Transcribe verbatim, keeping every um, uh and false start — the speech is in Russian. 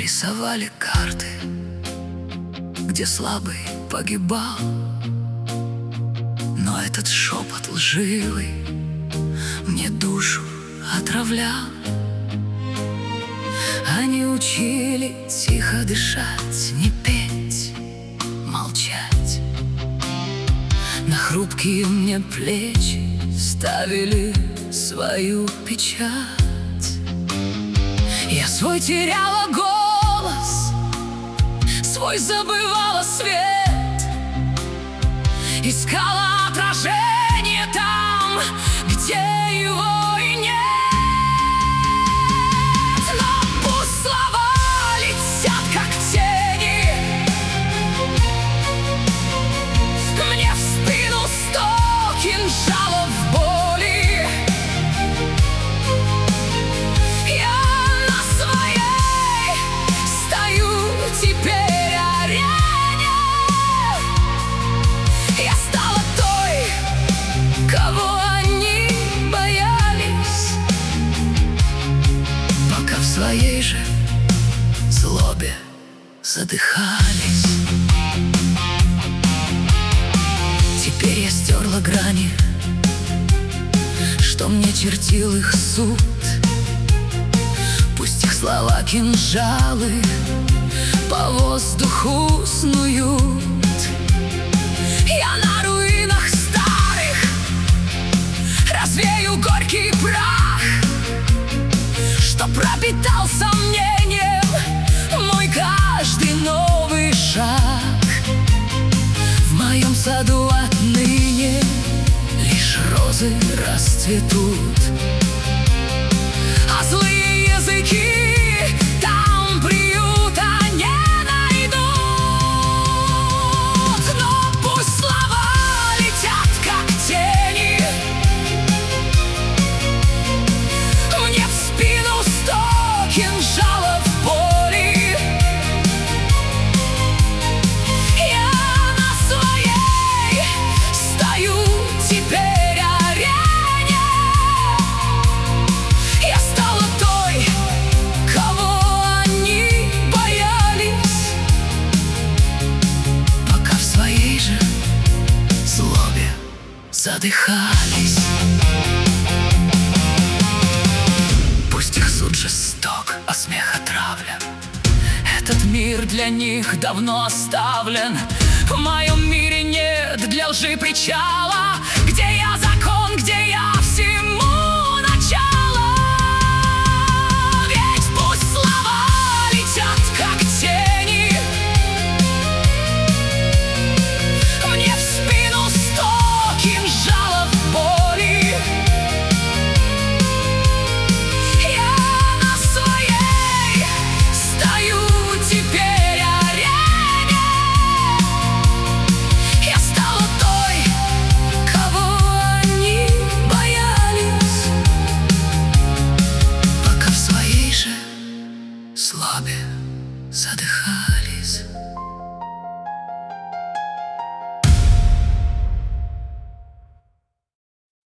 Рисовали карты, где слабый погибал, но этот шепот лживый мне душу отравлял. Они учили тихо дышать, не петь, молчать. На хрупкие мне плечи ставили свою печать. Я свой теряла голос, свой забывала свет, искала отражение там, где его и нет. Но пусть слова летят, как тени, мне в спину сто кинжалов боли. Я на своей стою теперь арене. Я стала той, кого они боялись, пока в своей же злобе задыхались. Теперь я стерла грани, что мне чертил их суд. Пусть их слова кинжалы по воздуху снуют. Я на руинах старых развею горький прах, что пропитал сомнением мой каждый новый шаг. В моем саду отныне лишь розы расцветут, а злые языки там приюта не найдут. Но пусть слова летят, как тени, мне в спину сто кинжалов боли. Я на своей стою теперь арене. Я стала той, кого они боялись, пока в своей же злобе задыхались. Пусть их суд жесток, а смех отравлен, этот мир для них давно оставлен. В моем мире нет для лжи причала, где я закон.